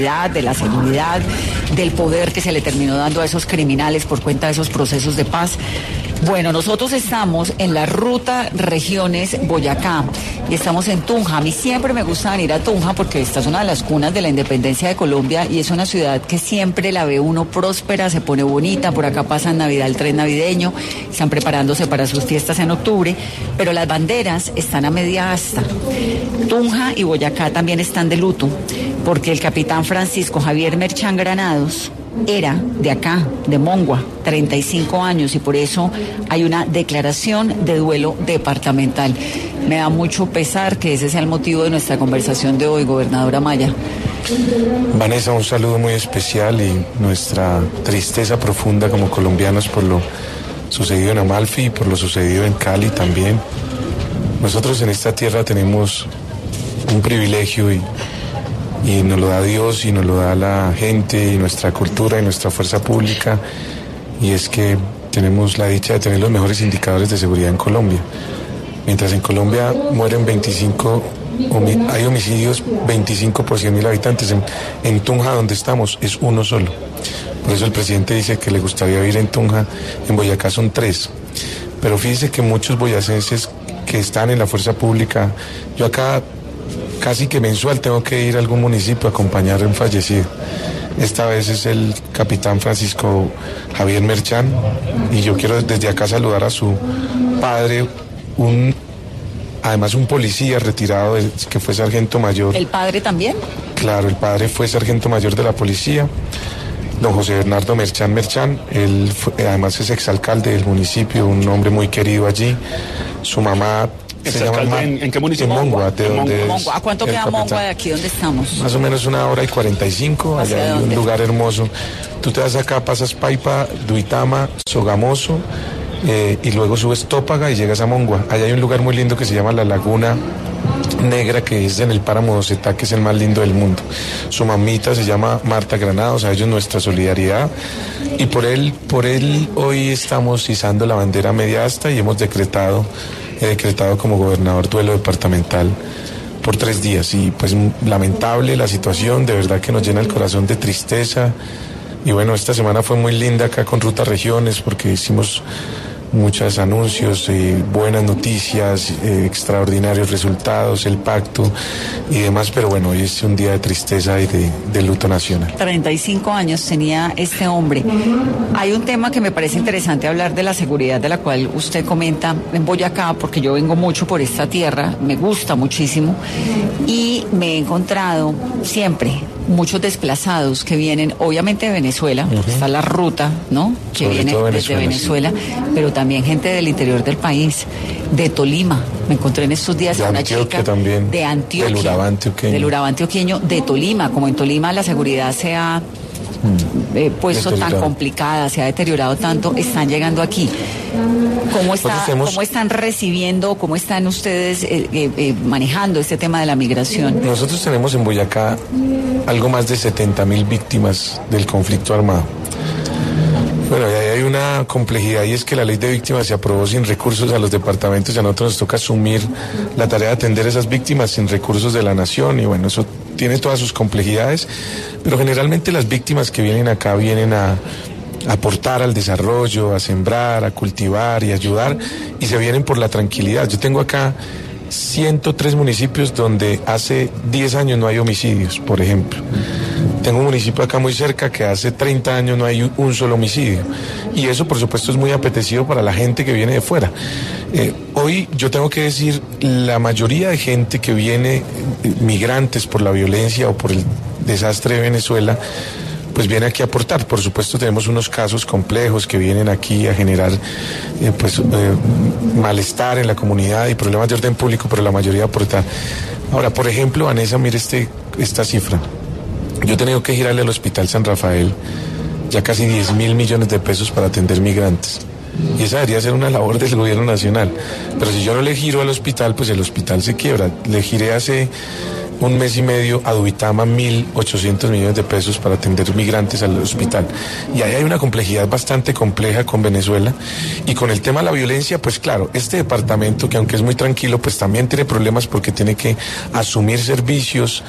de la seguridad, del poder que se le terminó dando a esos criminales por cuenta de esos procesos de paz. Bueno, nosotros estamos en la ruta Regiones Boyacá y estamos en Tunja. A mí siempre me gusta venir a Tunja porque esta es una de las cunas de la independencia de Colombia y es una ciudad que siempre la ve uno próspera, se pone bonita. Por acá pasa en Navidad el tren navideño, están preparándose para sus fiestas en octubre, pero las banderas están a media asta. Tunja y Boyacá también están de luto porque el capitán Francisco Javier Merchán Granados era de acá, de Mongua, 35 años, y por eso hay una declaración de duelo departamental. Me da mucho pesar que ese sea el motivo de nuestra conversación de hoy, gobernadora Amaya. Vanessa, un saludo muy especial y nuestra tristeza profunda como colombianos por lo sucedido en Amalfi y por lo sucedido en Cali también. Nosotros en esta tierra tenemos un privilegio y nos lo da Dios y nos lo da la gente y nuestra cultura y nuestra fuerza pública, y es que tenemos la dicha de tener los mejores indicadores de seguridad en Colombia. Mientras en Colombia mueren hay homicidios 25 por 100.000 habitantes, en Tunja, donde estamos, es uno solo. Por eso el presidente dice que le gustaría vivir en Tunja. En Boyacá son 3. Pero fíjese que muchos boyacenses que están en la fuerza pública, yo acá casi que mensual tengo que ir a algún municipio a acompañar a un fallecido. Esta vez es el capitán Francisco Javier Merchán, y yo quiero desde acá saludar a su padre, además un policía retirado que fue sargento mayor. ¿El padre también? Claro, el padre fue sargento mayor de la policía, don José Bernardo Merchán Merchán. Él además es exalcalde del municipio, un hombre muy querido allí. Su mamá se llama ¿En qué municipio? En Mongua, de donde Mongua. ¿A cuánto queda Mongua de aquí donde estamos? Más o menos 1:45, allá hay un lugar hermoso. Tú te vas acá, pasas Paipa, Duitama, Sogamoso, y luego subes Tópaga y llegas a Mongua. Allá hay un lugar muy lindo que se llama La Laguna Negra, que es en el páramo de Osetá, que es el más lindo del mundo. Su mamita se llama Marta Granados, a ellos nuestra solidaridad, y por él hoy estamos izando la bandera media asta y hemos decretado como gobernador duelo departamental por 3 días. Y pues lamentable la situación, de verdad que nos llena el corazón de tristeza. Y bueno, esta semana fue muy linda acá con Ruta Regiones porque hicimos muchos anuncios, buenas noticias, extraordinarios resultados, el pacto y demás, pero bueno, hoy es un día de tristeza y de luto nacional. 35 años tenía este hombre. Hay un tema que me parece interesante hablar de la seguridad, de la cual usted comenta en Boyacá, porque yo vengo mucho por esta tierra, me gusta muchísimo, y me he encontrado siempre muchos desplazados que vienen obviamente de Venezuela, está la ruta, ¿no?, que sobre viene desde Venezuela, sí, pero también gente del interior del país, de Tolima. Me encontré en estos días a una chica también, de Antioquia, del Urabá antioqueño, de Tolima. Como en Tolima la seguridad se ha puesto tan complicada, se ha deteriorado tanto, están llegando aquí. ¿Cómo están recibiendo, cómo están ustedes manejando este tema de la migración? Nosotros tenemos en Boyacá algo más de 70.000 víctimas del conflicto armado. Bueno, y ahí hay una complejidad, y es que la ley de víctimas se aprobó sin recursos a los departamentos, y a nosotros nos toca asumir la tarea de atender a esas víctimas sin recursos de la nación, y bueno, eso tiene todas sus complejidades, pero generalmente las víctimas que vienen acá vienen a aportar al desarrollo, a sembrar, a cultivar y ayudar, y se vienen por la tranquilidad. Yo tengo acá 103 municipios donde hace 10 años no hay homicidios, por ejemplo. Tengo un municipio acá muy cerca que hace 30 años no hay un solo homicidio. Y eso, por supuesto, es muy apetecido para la gente que viene de fuera. Hoy yo tengo que decir, la mayoría de gente que viene, migrantes por la violencia o por el desastre de Venezuela, pues viene aquí a aportar. Por supuesto tenemos unos casos complejos que vienen aquí a generar malestar en la comunidad y problemas de orden público, pero la mayoría aporta. Ahora, por ejemplo, Vanessa, mire esta cifra. Yo he tenido que girarle al Hospital San Rafael ya casi 10.000 millones de pesos para atender migrantes. Y esa debería ser una labor del gobierno nacional. Pero si yo no le giro al hospital, pues el hospital se quiebra. Le giré hace 1 mes y medio a Duitama 1.800 millones de pesos para atender migrantes al hospital. Y ahí hay una complejidad bastante compleja con Venezuela. Y con el tema de la violencia, pues claro, este departamento, que aunque es muy tranquilo, pues también tiene problemas porque tiene que asumir servicios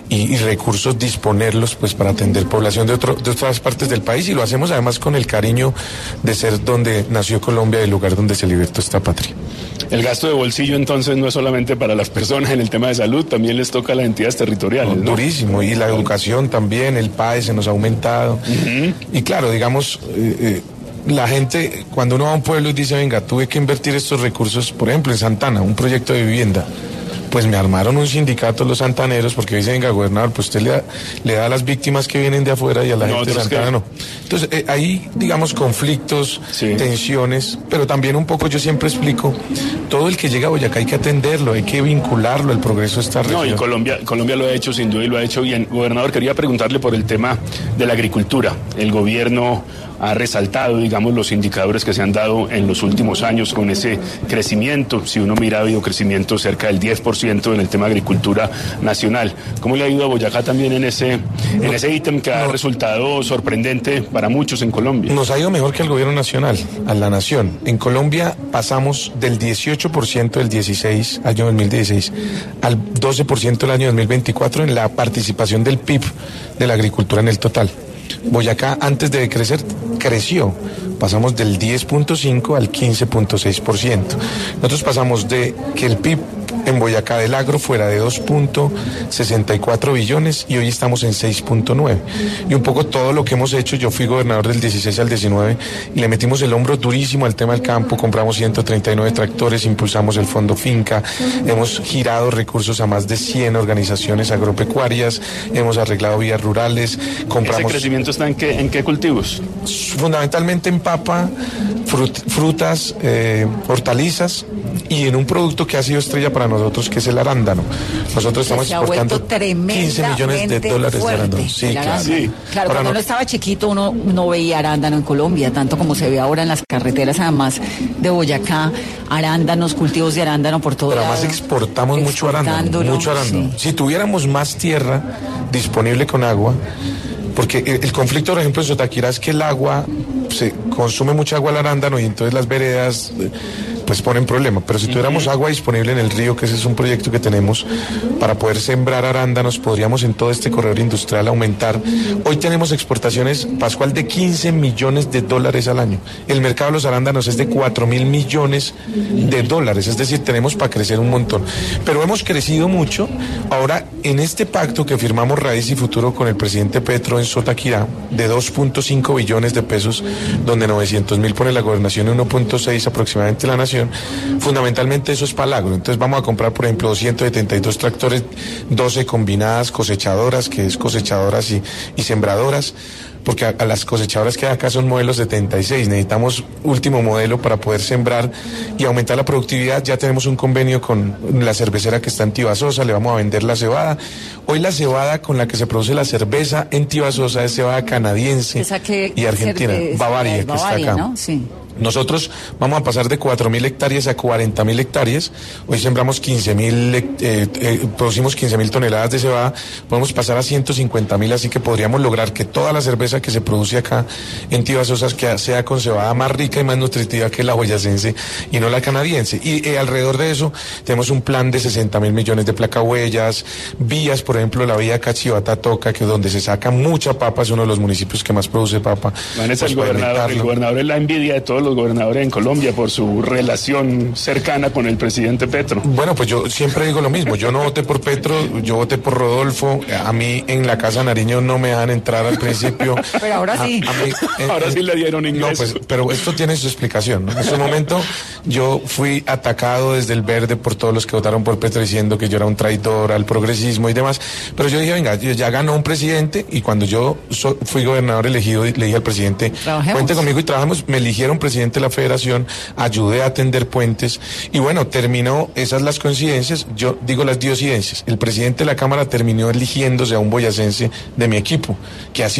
y recursos disponerlos pues para atender población de otras partes del país, y lo hacemos además con el cariño de ser donde nació Colombia, el lugar donde se libertó esta patria. El gasto de bolsillo entonces no es solamente para las personas en el tema de salud, también les toca a las entidades territoriales, ¿no? Durísimo, y la educación también, el PAE se nos ha aumentado. Y claro, digamos, la gente, cuando uno va a un pueblo y dice, venga, tuve que invertir estos recursos, por ejemplo, en Santana, un proyecto de vivienda, pues me armaron un sindicato los santaneros porque dicen, venga, gobernador, pues usted le da a las víctimas que vienen de afuera y a la gente de Santana no. Entonces, hay, digamos, conflictos, tensiones, pero también un poco yo siempre explico, todo el que llega a Boyacá hay que atenderlo, hay que vincularlo al progreso de esta región. No, y Colombia lo ha hecho sin duda y lo ha hecho bien. Gobernador, quería preguntarle por el tema de la agricultura. El gobierno ha resaltado, digamos, los indicadores que se han dado en los últimos años con ese crecimiento. Si uno mira, ha habido crecimiento cerca del 10% en el tema de agricultura nacional. ¿Cómo le ha ido a Boyacá también en ese ítem que ha resultado sorprendente para muchos en Colombia? Nos ha ido mejor que al gobierno nacional, a la nación. En Colombia pasamos del 18% del año 2016 al 12% del año 2024 en la participación del PIB de la agricultura en el total. Boyacá, antes de crecer, creció. Pasamos del 10.5 al 15.6%. Nosotros pasamos de que el PIB en Boyacá del agro fuera de 2.64 billones y hoy estamos en 6.9. Y un poco todo lo que hemos hecho, yo fui gobernador del 16 al 19 y le metimos el hombro durísimo al tema del campo, compramos 139 tractores, impulsamos el fondo finca, hemos girado recursos a más de 100 organizaciones agropecuarias, hemos arreglado vías rurales, compramos... ¿Ese crecimiento está en qué cultivos? Fundamentalmente en papa, frutas, hortalizas, y en un producto que ha sido estrella para nosotros, que es el arándano. Nosotros estamos exportando 15 millones de dólares de arándano. Sí, claro. Sí. Claro, cuando uno estaba chiquito uno no veía arándano en Colombia, tanto como se ve ahora en las carreteras, además de Boyacá, arándanos, cultivos de arándano por todo lado. Pero además exportamos mucho arándano. Sí. Si tuviéramos más tierra disponible con agua, porque el conflicto, por ejemplo, en Sotaquira es que el agua, se consume mucha agua al arándano y entonces las veredas pues ponen problema. Pero si tuviéramos agua disponible en el río, que ese es un proyecto que tenemos para poder sembrar arándanos, podríamos en todo este corredor industrial aumentar. Hoy tenemos exportaciones, Pascual, de 15 millones de dólares al año. El mercado de los arándanos es de 4.000 millones de dólares, es decir, tenemos para crecer un montón. Pero hemos crecido mucho. Ahora, en este pacto que firmamos Raíz y Futuro con el presidente Petro en Sotaquirá, de 2.5 billones de pesos, donde 900.000 pone la gobernación y 1.6 aproximadamente la nación, fundamentalmente eso es para el agro. Entonces vamos a comprar, por ejemplo, 272 tractores, 12 combinadas cosechadoras, que es cosechadoras y sembradoras, porque a las cosechadoras que hay acá son modelos 76, necesitamos último modelo para poder sembrar y aumentar la productividad. Ya tenemos un convenio con la cervecera que está en Tibasosa, le vamos a vender la cebada. Hoy la cebada con la que se produce la cerveza en Tibasosa es cebada canadiense y argentina, Bavaria, que está acá. ¿No? Sí. Nosotros vamos a pasar de 4.000 hectáreas a 40.000 hectáreas. Hoy sembramos producimos 15.000 toneladas de cebada. Podemos pasar a 150.000, así que podríamos lograr que toda la cerveza que se produce acá en Tibasosa que sea con cebada más rica y más nutritiva que la boyacense y no la canadiense. Y alrededor de eso tenemos un plan de 60.000 millones de placahuellas, vías, por ejemplo, la vía Cachivata-Toca, que es donde se saca mucha papa, es uno de los municipios que más produce papa. Vanessa, pues el gobernador es la envidia de todos los gobernadores en Colombia por su relación cercana con el presidente Petro. Bueno, pues yo siempre digo lo mismo, yo no voté por Petro, yo voté por Rodolfo. A mí en la Casa Nariño no me dejan entrar al principio. Pero ahora sí. Ahora sí le dieron ingreso. No, pues, pero esto tiene su explicación, ¿no? En ese momento yo fui atacado desde el Verde por todos los que votaron por Petro diciendo que yo era un traidor al progresismo y demás, pero yo dije, venga, ya ganó un presidente, y cuando yo fui gobernador elegido, le dije al presidente, cuente conmigo y trabajamos. Me eligieron presidente de la federación, ayudé a atender puentes y bueno, terminó, esas las coincidencias, yo digo las diosidencias. El presidente de la Cámara terminó eligiéndose a un boyacense de mi equipo, que ha sido fundamental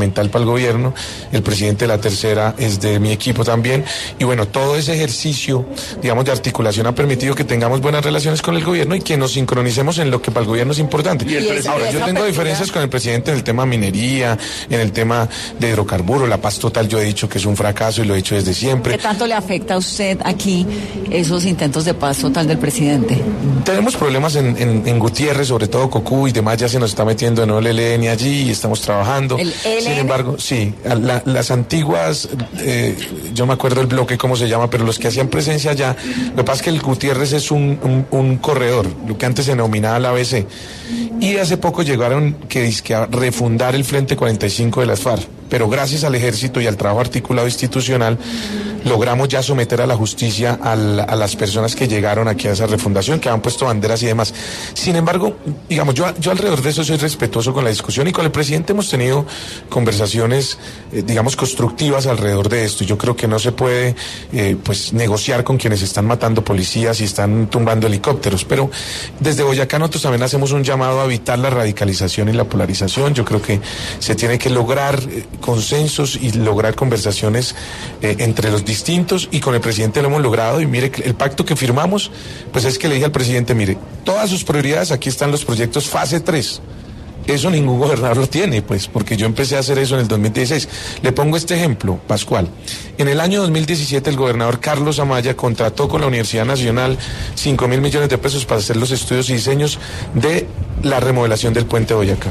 fundamental para el gobierno, el presidente de la tercera es de mi equipo también, y bueno, todo ese ejercicio, digamos, de articulación ha permitido que tengamos buenas relaciones con el gobierno y que nos sincronicemos en lo que para el gobierno es importante. Ahora, yo tengo diferencias con el presidente en el tema minería, en el tema de hidrocarburos, la paz total yo he dicho que es un fracaso y lo he dicho desde siempre. ¿Qué tanto le afecta a usted aquí esos intentos de paz total del presidente? Tenemos problemas en Gutiérrez, sobre todo Cocú y demás, ya se nos está metiendo en el ELN allí y estamos trabajando. ¿El ELN? Sin embargo, sí, las antiguas, yo me acuerdo el bloque, cómo se llama, pero los que hacían presencia allá, lo que pasa es que el Gutiérrez es un corredor, lo que antes se denominaba la ABC, y hace poco llegaron a refundar el Frente 45 de las FARC, pero gracias al ejército y al trabajo articulado institucional, logramos ya someter a la justicia a las personas que llegaron aquí a esa refundación, que han puesto banderas y demás. Sin embargo, digamos, yo alrededor de eso soy respetuoso con la discusión, y con el presidente hemos tenido conversaciones, digamos, constructivas alrededor de esto. Yo creo que no se puede, pues, negociar con quienes están matando policías y están tumbando helicópteros, pero desde Boyacá nosotros también hacemos un llamado a evitar la radicalización y la polarización. Yo creo que se tiene que lograr consensos y lograr conversaciones entre los distintos, y con el presidente lo hemos logrado. Y mire, el pacto que firmamos, pues es que le dije al presidente, mire, todas sus prioridades, aquí están los proyectos fase 3. Eso ningún gobernador lo tiene, pues, porque yo empecé a hacer eso en el 2016. Le pongo este ejemplo, Pascual. En el año 2017 el gobernador Carlos Amaya contrató con la Universidad Nacional 5.000 millones de pesos para hacer los estudios y diseños de la remodelación del puente de Boyacá.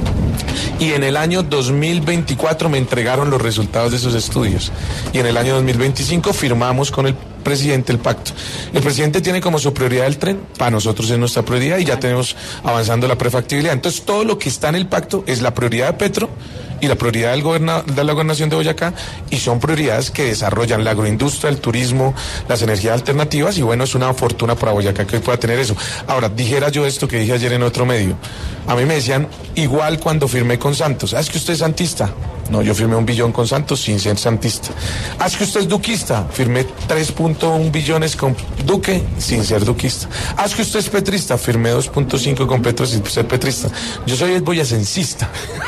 Y en el año 2024 me entregaron los resultados de esos estudios. Y en el año 2025 firmamos con el presidente el pacto. El presidente tiene como su prioridad el tren, para nosotros es nuestra prioridad, y ya tenemos avanzando la prefactibilidad. Entonces todo lo que está en el pacto es la prioridad de Petro y la prioridad de la gobernación de Boyacá, y son prioridades que desarrollan la agroindustria, el turismo, las energías alternativas, y bueno, es una fortuna para Boyacá que hoy pueda tener eso. Ahora, dijera yo esto que dije ayer en otro medio, a mí me decían, igual cuando firmé con Santos, ¿es que usted es santista? No, yo firmé 1 billón con Santos sin ser santista. ¿Es que usted es duquista? Firmé 3.1 billones con Duque sin ser duquista. ¿Es que usted es petrista? Firmé 2.5 con Petro sin ser petrista. Yo soy el boyacencista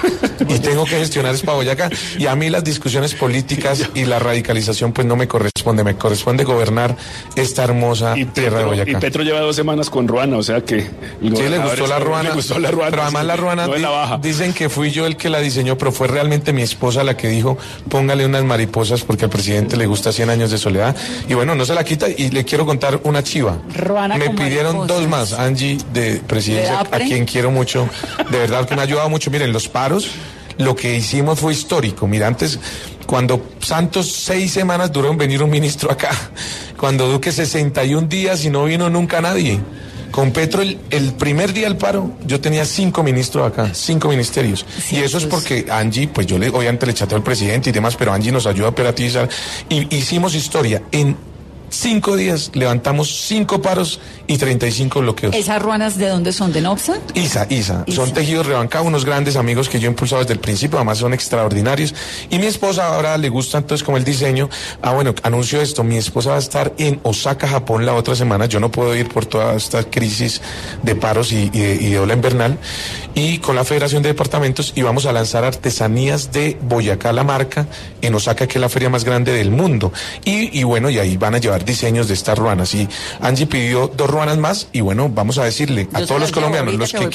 y tengo que gestionar es para Boyacá, y a mí las discusiones políticas y la radicalización pues no me corresponde, me corresponde gobernar esta hermosa tierra de Boyacá. Y Petro lleva 2 semanas con Ruana, o sea que el sí, le gustó la Ruana, pero además la Ruana dicen que fui yo el que la diseñó, pero fue realmente mi esposa la que dijo, póngale unas mariposas porque al presidente le gusta 100 años de soledad, y bueno, no se la quita. Y le quiero contar una chiva. Ruana me pidieron mariposas. 2 más, Angie de Presidencia, a quien quiero mucho, de verdad que me ha ayudado mucho. Miren, los paros, lo que hicimos fue histórico. Mira, antes, cuando Santos 6 semanas duró en venir un ministro acá, cuando Duque 61 días y no vino nunca nadie. Con Petro, el primer día del paro, yo tenía 5 ministros acá, 5 ministerios. Sí, y eso es porque Angie, pues yo obviamente le chateo al presidente y demás, pero Angie nos ayuda a operativizar. Y hicimos historia. En 5 días levantamos 5 paros y 35 bloqueos. ¿Esas ruanas de dónde son? ¿De Nopsa? ISA. Son tejidos Rebancá, unos grandes amigos que yo he impulsado desde el principio, además son extraordinarios. Y mi esposa ahora le gusta entonces como el diseño. Bueno, anuncio esto, mi esposa va a estar en Osaka, Japón la otra semana. Yo no puedo ir por toda esta crisis de paros y de ola invernal. Y con la Federación de Departamentos, y vamos a lanzar artesanías de Boyacá, la marca, en Osaka, que es la feria más grande del mundo. Y bueno, y ahí van a llevar diseños de estas ruanas. Y Angie pidió 2 ruanas más, y bueno, vamos a decirle a todos los colombianos, los que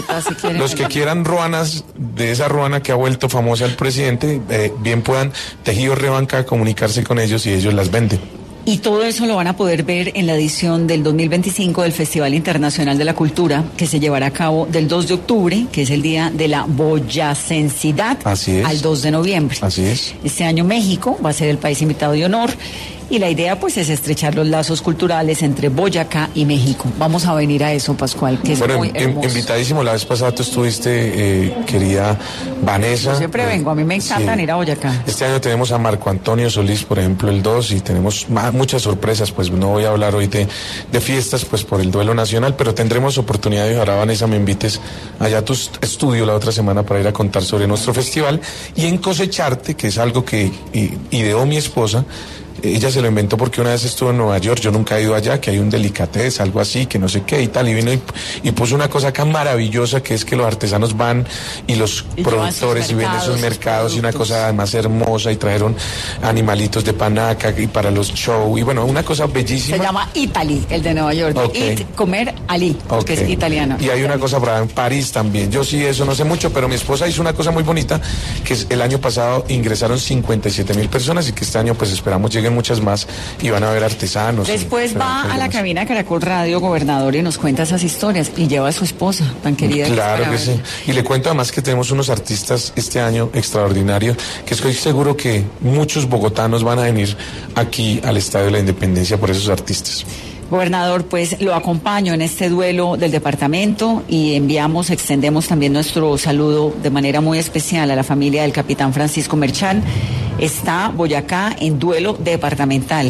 quieran ruanas de esa ruana que ha vuelto famosa el presidente, bien puedan Tejidos Rebanca comunicarse con ellos y ellos las venden. Y todo eso lo van a poder ver en la edición del 2025 del Festival Internacional de la Cultura, que se llevará a cabo del 2 de octubre, que es el día de la boyacensidad, al 2 de noviembre. Así es. Este año México va a ser el país invitado de honor. Y la idea pues es estrechar los lazos culturales entre Boyacá y México. Vamos a venir a eso, Pascual, que es muy hermoso. Invitadísimo, la vez pasada tú estuviste, querida Vanessa. Yo siempre vengo, a mí me encanta ir a Boyacá. Este año tenemos a Marco Antonio Solís, por ejemplo, el 2, y tenemos muchas sorpresas, pues no voy a hablar hoy de fiestas, pues por el duelo nacional, pero tendremos oportunidad de, ojalá Vanessa me invites allá a tu estudio la otra semana para ir a contar sobre nuestro festival, y en Cosecharte, que es algo que ideó mi esposa. ella se lo inventó porque una vez estuvo en Nueva York, yo nunca he ido allá, que hay un delicatessen, algo así, que no sé qué y tal, y vino y puso una cosa acá maravillosa, que es que los artesanos van y los productores y ven esos mercados y una cosa además hermosa, y trajeron animalitos de panaca y para los shows, y bueno, una cosa bellísima. Se llama Italy, el de Nueva York. Okay. Comer Ali, porque es italiano. Y hay una cosa para en París también. Yo sí, eso no sé mucho, pero mi esposa hizo una cosa muy bonita, que el año pasado ingresaron 57,000 personas y que este año pues esperamos lleguen muchas más y van a ver artesanos. Después va a la cabina de Caracol Radio, gobernador, y nos cuenta esas historias y lleva a su esposa, tan querida. Claro que sí. Y le cuento además que tenemos unos artistas este año extraordinarios, que estoy seguro que muchos bogotanos van a venir aquí al Estadio de la Independencia por esos artistas. Gobernador, pues lo acompaño en este duelo del departamento y extendemos también nuestro saludo de manera muy especial a la familia del capitán Francisco Merchán. Está Boyacá en duelo departamental,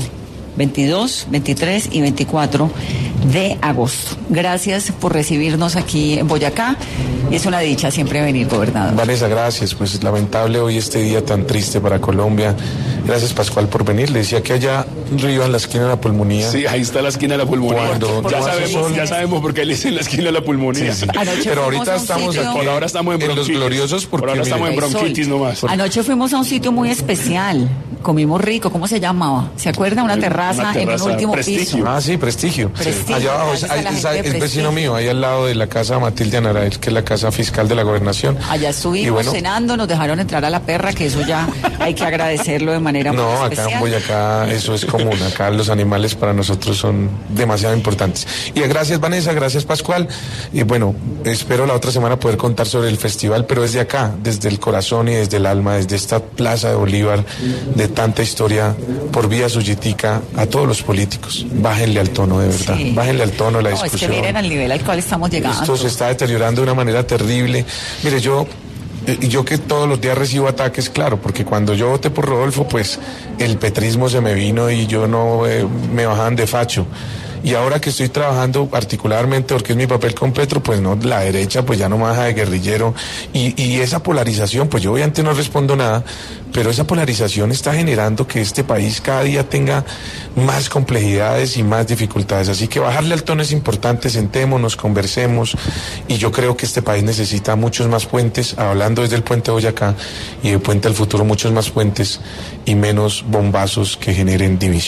22, 23 y 24 de agosto. Gracias por recibirnos aquí en Boyacá. Es una dicha siempre venir, gobernador. Vanessa, gracias. Pues lamentable hoy este día tan triste para Colombia. Gracias, Pascual, por venir. Le decía que allá arriba en la esquina de la pulmonía. Sí, ahí está la esquina de la pulmonía. Ya sabemos por qué le dicen la esquina de la pulmonía. Sí. Pero ahora estamos en los gloriosos porque ahora estamos en bronquitis nomás. Anoche fuimos a un sitio muy especial. Comimos rico. ¿Cómo se llamaba? ¿Se acuerda? Una terraza en un último Prestigio. piso. Ah, sí, Prestigio. Allá abajo es vecino mío, ahí al lado de la casa Matilde Anarael, que es la casa fiscal de la gobernación. Allá estuvimos cenando, nos dejaron entrar a la perra, que eso ya hay que agradecerlo de manera muy especial. No, acá en Boyacá eso es común. Acá los animales para nosotros son demasiado importantes. Y gracias, Vanessa, gracias, Pascual. Y bueno, espero la otra semana poder contar sobre el festival, pero desde acá, desde el corazón y desde el alma, desde esta Plaza de Bolívar, de tanta historia por vía Suyitica, a todos los políticos. Bájenle al tono, de verdad. Sí. Bájenle al tono la discusión. Es que miren al nivel al cual estamos llegando. Esto se está deteriorando de una manera terrible. Mire, yo que todos los días recibo ataques, claro, porque cuando yo voté por Rodolfo, pues el petrismo se me vino y yo no me bajaban de facho. Y ahora que estoy trabajando particularmente, porque es mi papel con Petro, pues no, la derecha pues ya no me baja de guerrillero. Y esa polarización, pues yo obviamente no respondo nada, pero esa polarización está generando que este país cada día tenga más complejidades y más dificultades. Así que bajarle al tono es importante, sentémonos, conversemos, y yo creo que este país necesita muchos más puentes, hablando desde el puente Boyacá y de Puente al Futuro, muchos más puentes y menos bombazos que generen división.